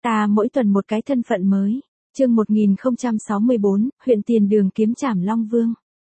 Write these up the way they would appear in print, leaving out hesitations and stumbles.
Ta mỗi tuần một cái thân phận mới. Chương 1064, huyện Tiền Đường kiếm trảm Long Vương.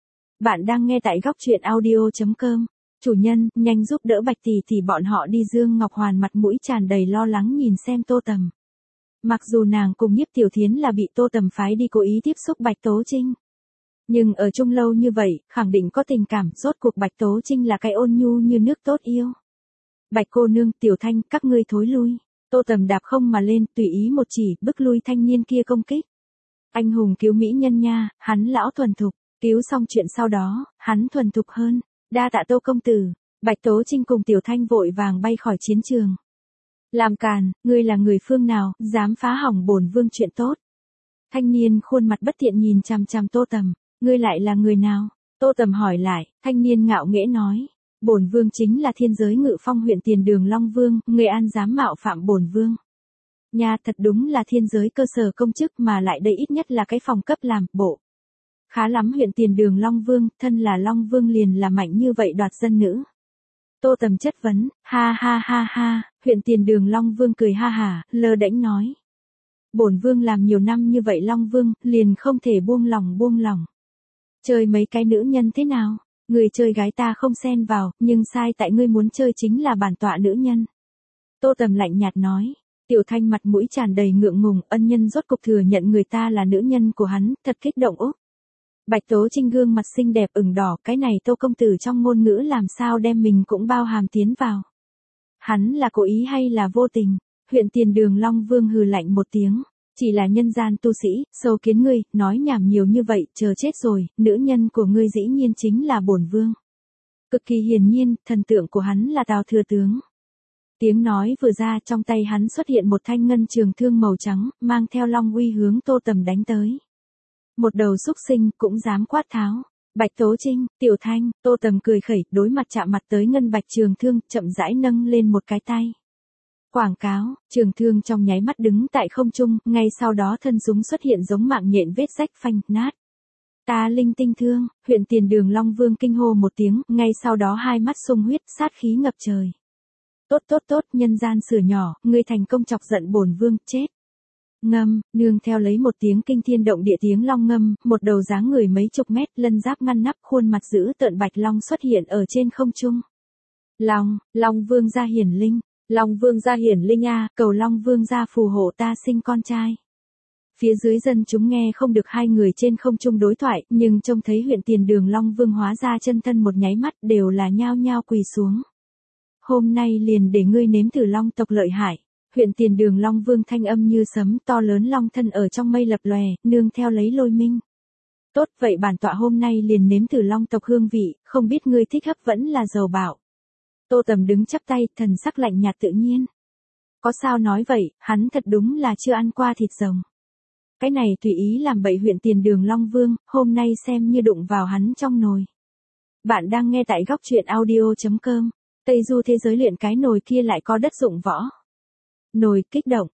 Bạn đang nghe tại góc truyện audio.com. Chủ nhân, nhanh giúp đỡ Bạch tỷ tỷ bọn họ đi. Dương Ngọc Hoàn mặt mũi tràn đầy lo lắng nhìn xem Tô Tầm. Mặc dù nàng cùng Nhiếp Tiểu Thiến là bị Tô Tầm phái đi cố ý tiếp xúc Bạch Tố Trinh. Nhưng ở chung lâu như vậy, khẳng định có tình cảm, rốt cuộc Bạch Tố Trinh là cái ôn nhu như nước tốt yêu. Bạch cô nương, Tiểu Thanh, các ngươi thối lui. Tô Tầm đạp không mà lên, tùy ý một chỉ, bức lui thanh niên kia công kích. Anh hùng cứu mỹ nhân nha, hắn lão thuần thục, cứu xong chuyện sau đó, hắn thuần thục hơn. Đa tạ Tô công tử. Bạch Tố Trinh cùng Tiểu Thanh vội vàng bay khỏi chiến trường. Làm càn, ngươi là người phương nào, dám phá hỏng bổn vương chuyện tốt. Thanh niên khuôn mặt bất thiện nhìn chằm chằm Tô Tầm, ngươi lại là người nào? Tô Tầm hỏi lại, thanh niên ngạo nghễ nói. Bổn vương chính là thiên giới ngự phong huyện Tiền Đường Long Vương, người an dám mạo phạm bổn vương. Nha, thật đúng là thiên giới cơ sở công chức mà lại đây ít nhất là cái phòng cấp làm bộ. Khá lắm huyện Tiền Đường Long Vương, thân là Long Vương liền là mạnh như vậy đoạt dân nữ. Tô Tầm chất vấn, ha ha ha ha, huyện Tiền Đường Long Vương cười ha hả, lơ đễnh nói. Bổn vương làm nhiều năm như vậy Long Vương, liền không thể buông lòng. Chơi mấy cái nữ nhân thế nào? Người chơi gái ta không xen vào, nhưng sai tại ngươi muốn chơi chính là bản tọa nữ nhân. Tô Tầm lạnh nhạt nói. Tiểu Thanh mặt mũi tràn đầy ngượng ngùng, ân nhân rốt cục thừa nhận người ta là nữ nhân của hắn, thật kích động úc. Bạch Tố Trinh gương mặt xinh đẹp ửng đỏ, cái này Tô công tử trong ngôn ngữ làm sao đem mình cũng bao hàm tiến vào. Hắn là cố ý hay là vô tình? Huyện Tiền Đường Long Vương hừ lạnh một tiếng. Chỉ là nhân gian tu sĩ, sâu kiến ngươi, nói nhảm nhiều như vậy, chờ chết rồi, nữ nhân của ngươi dĩ nhiên chính là bổn vương. Cực kỳ hiển nhiên, thần tượng của hắn là Tào thừa tướng. Tiếng nói vừa ra, trong tay hắn xuất hiện một thanh ngân trường thương màu trắng, mang theo long uy hướng Tô Tầm đánh tới. Một đầu xúc sinh, cũng dám quát tháo. Bạch Tố Trinh, Tiểu Thanh, Tô Tầm cười khẩy, đối mặt chạm mặt tới ngân bạch trường thương, chậm rãi nâng lên một cái tay. Quảng cáo, trường thương trong nháy mắt đứng tại không trung, ngay sau đó thân súng xuất hiện giống mạng nhện vết rách phanh, nát. Ta linh tinh thương, huyện Tiền Đường Long Vương kinh hô một tiếng, ngay sau đó hai mắt sung huyết, sát khí ngập trời. Tốt, nhân gian sửa nhỏ, ngươi thành công chọc giận bổn vương, chết. Ngâm, nương theo lấy một tiếng kinh thiên động địa tiếng long ngâm, một đầu dáng người mấy chục mét, lân giáp ngăn nắp, khuôn mặt dữ tợn bạch long xuất hiện ở trên không trung. Long Vương gia hiển linh. Long Vương gia hiển linh a, cầu Long Vương gia phù hộ ta sinh con trai. Phía dưới dân chúng nghe không được hai người trên không trung đối thoại, nhưng trông thấy huyện Tiền Đường Long Vương hóa ra chân thân một nháy mắt đều là nhao nhao quỳ xuống. Hôm nay liền để ngươi nếm thử long tộc lợi hại. Huyện Tiền Đường Long Vương thanh âm như sấm, to lớn long thân ở trong mây lập lòe, nương theo lấy lôi minh. Tốt, vậy bản tọa hôm nay liền nếm thử long tộc hương vị, không biết ngươi thích hấp vẫn là dầu bạo. Tô Tầm đứng chắp tay, thần sắc lạnh nhạt tự nhiên. Có sao nói vậy, hắn thật đúng là chưa ăn qua thịt rồng. Cái này tùy ý làm bậy huyện Tiền Đường Long Vương, hôm nay xem như đụng vào hắn trong nồi. Bạn đang nghe tại góc truyện audio.com. Tây Du thế giới luyện cái nồi kia lại có đất dụng võ. Nồi kích động,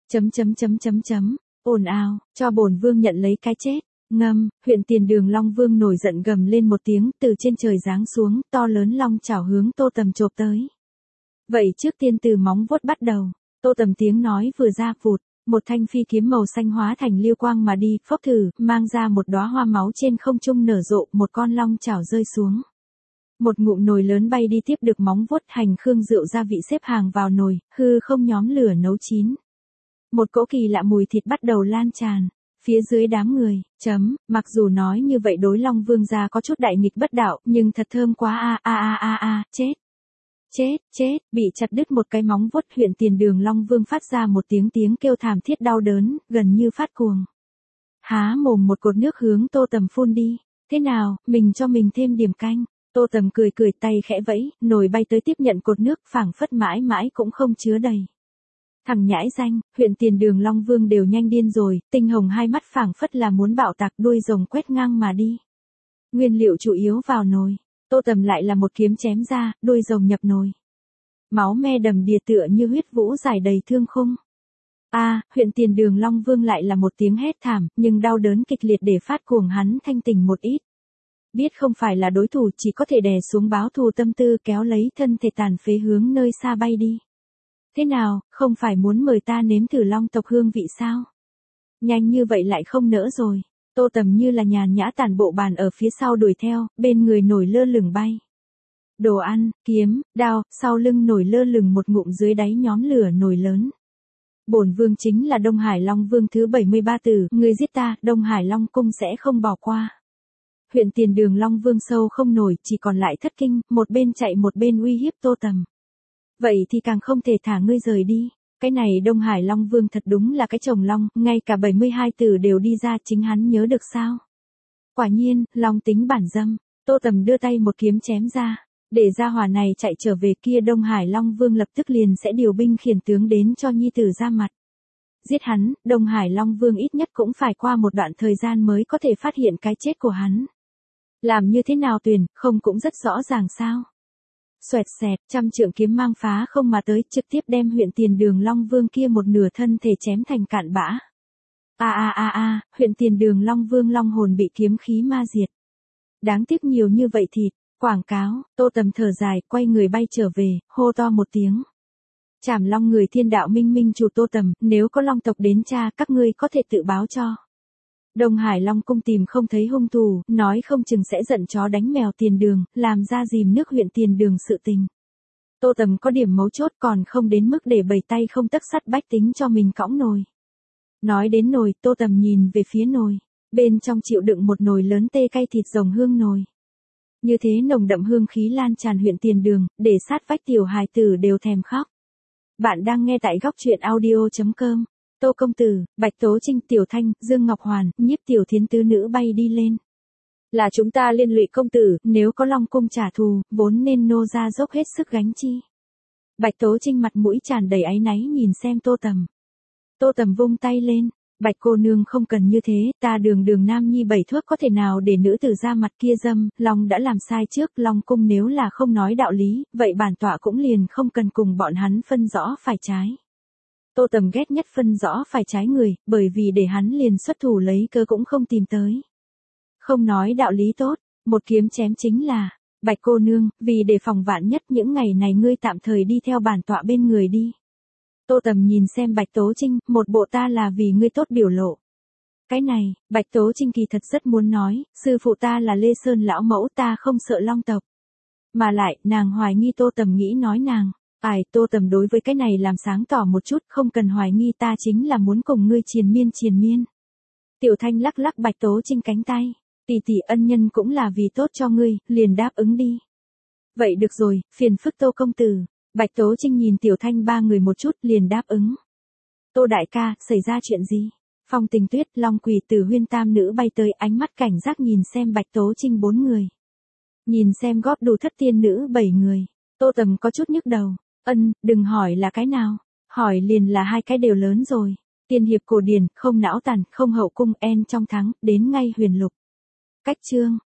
ồn ào, cho bổn vương nhận lấy cái chết. Ngâm, huyện Tiền Đường Long Vương nổi giận gầm lên một tiếng, từ trên trời giáng xuống, to lớn long chảo hướng Tô Tầm chộp tới. Vậy trước tiên từ móng vuốt bắt đầu. Tô Tầm tiếng nói vừa ra vụt, một thanh phi kiếm màu xanh hóa thành lưu quang mà đi, phốc thử, mang ra một đóa hoa máu trên không trung nở rộ, một con long chảo rơi xuống. Một ngụm nồi lớn bay đi tiếp được móng vuốt, hành khương rượu gia vị xếp hàng vào nồi, hư không nhóm lửa nấu chín. Một cỗ kỳ lạ mùi thịt bắt đầu lan tràn. Phía dưới đám người, mặc dù nói như vậy đối Long Vương gia có chút đại nghịch bất đạo, nhưng thật thơm quá chết, bị chặt đứt một cái móng vuốt, huyện Tiền Đường Long Vương phát ra một tiếng kêu thảm thiết đau đớn, gần như phát cuồng. Há mồm một cột nước hướng Tô Tầm phun đi, thế nào, mình cho mình thêm điểm canh. Tô Tầm cười tay khẽ vẫy, nồi bay tới tiếp nhận cột nước, phảng phất mãi mãi cũng không chứa đầy. Thằng nhãi danh, huyện Tiền Đường Long Vương đều nhanh điên rồi, tinh hồng hai mắt phảng phất là muốn bạo tạc, đuôi rồng quét ngang mà đi. Nguyên liệu chủ yếu vào nồi, Tô Tầm lại là một kiếm chém ra, đuôi rồng nhập nồi. Máu me đầm đìa tựa như huyết vũ dài đầy thương khung. Huyện Tiền Đường Long Vương lại là một tiếng hét thảm, nhưng đau đớn kịch liệt để phát cuồng hắn thanh tỉnh một ít. Biết không phải là đối thủ, chỉ có thể đè xuống báo thù tâm tư, kéo lấy thân thể tàn phế hướng nơi xa bay đi. Thế nào, không phải muốn mời ta nếm thử long tộc hương vị sao? Nhanh như vậy lại không nỡ rồi. Tô Tầm như là nhàn nhã tản bộ bàn ở phía sau đuổi theo, bên người nổi lơ lửng bay. Đồ ăn, kiếm, đao, sau lưng nổi lơ lửng một ngụm dưới đáy nhóm lửa nồi lớn. Bổn vương chính là Đông Hải Long Vương thứ 73 tử, người giết ta, Đông Hải Long cung sẽ không bỏ qua. Huyện Tiền Đường Long Vương sâu không nổi, chỉ còn lại thất kinh, một bên chạy một bên uy hiếp Tô Tầm. Vậy thì càng không thể thả ngươi rời đi. Cái này Đông Hải Long Vương thật đúng là cái chồng long, ngay cả 72 tử đều đi ra, chính hắn nhớ được sao? Quả nhiên, long tính bản dâm. Tô Tầm đưa tay một kiếm chém ra. Để ra hỏa này chạy trở về kia, Đông Hải Long Vương lập tức liền sẽ điều binh khiển tướng đến cho nhi tử ra mặt. Giết hắn, Đông Hải Long Vương ít nhất cũng phải qua một đoạn thời gian mới có thể phát hiện cái chết của hắn. Làm như thế nào tuyển, không cũng rất rõ ràng sao? Xoẹt xẹt, trăm trượng kiếm mang phá không mà tới, trực tiếp đem huyện Tiền Đường Long Vương kia một nửa thân thể chém thành cạn bã. Huyện Tiền Đường Long Vương long hồn bị kiếm khí ma diệt. Đáng tiếc nhiều như vậy thịt. Quảng cáo, Tô Tầm thở dài, quay người bay trở về, hô to một tiếng. Trảm Long người Thiên Đạo Minh Minh chủ Tô Tầm, nếu có long tộc đến tra, các ngươi có thể tự báo cho. Đông Hải Long cung tìm không thấy hung thủ, nói không chừng sẽ giận chó đánh mèo Tiền Đường, làm ra dìm nước huyện Tiền Đường sự tình. Tô Tầm có điểm mấu chốt, còn không đến mức để bầy tay không tấc sắt bách tính cho mình cõng nồi. Nói đến nồi, Tô Tầm nhìn về phía nồi, bên trong chịu đựng một nồi lớn tê cay thịt rồng hương nồi. Như thế nồng đậm hương khí lan tràn huyện Tiền Đường, để sát vách tiểu hài tử đều thèm khóc. Bạn đang nghe tại góc truyện audio.com. Tô Công Tử, Bạch Tố Trinh, Tiểu Thanh, Dương Ngọc Hoàn, Nhiếp Tiểu Thiến tứ nữ bay đi lên. Là chúng ta liên lụy công tử, nếu có Long cung trả thù, vốn nên nô ra dốc hết sức gánh chi. Bạch Tố Trinh mặt mũi tràn đầy áy náy nhìn xem Tô Tầm. Tô Tầm vung tay lên. Bạch cô nương không cần như thế, ta Đường Đường nam nhi bảy thước có thể nào để nữ tử ra mặt kia dâm, Long đã làm sai trước, Long cung nếu là không nói đạo lý, vậy bản tọa cũng liền không cần cùng bọn hắn phân rõ phải trái. Tô Tầm ghét nhất phân rõ phải trái người, bởi vì để hắn liền xuất thủ lấy cơ cũng không tìm tới. Không nói đạo lý tốt, một kiếm chém chính là, Bạch cô nương, vì để phòng vạn nhất những ngày này ngươi tạm thời đi theo bản tọa bên người đi. Tô Tầm nhìn xem Bạch Tố Trinh, một bộ ta là vì ngươi tốt biểu lộ. Cái này, Bạch Tố Trinh kỳ thật rất muốn nói, sư phụ ta là Lê Sơn lão mẫu, ta không sợ long tộc. Mà lại, nàng hoài nghi Tô Tầm nghĩ nói nàng. Tô Tầm đối với cái này làm sáng tỏ một chút, không cần hoài nghi, ta chính là muốn cùng ngươi triền miên. Tiểu Thanh lắc lắc Bạch Tố Trinh cánh tay, tỷ tỷ ân nhân cũng là vì tốt cho ngươi, liền đáp ứng đi. Vậy được rồi, phiền phức Tô công tử. Bạch Tố Trinh nhìn Tiểu Thanh ba người một chút liền đáp ứng. Tô đại ca, xảy ra chuyện gì? Phong Tình Tuyết, Long Quỳ, Tử Huyên tam nữ bay tới, ánh mắt cảnh giác nhìn xem Bạch Tố Trinh bốn người. Nhìn xem góp đủ thất tiên nữ 7 người. Tô Tầm có chút nhức đầu. Đừng hỏi là cái nào. Hỏi liền là hai cái đều lớn rồi. Tiên hiệp cổ điển, không não tàn, không hậu cung, en trong thắng, đến ngay huyền lục. Cách chương.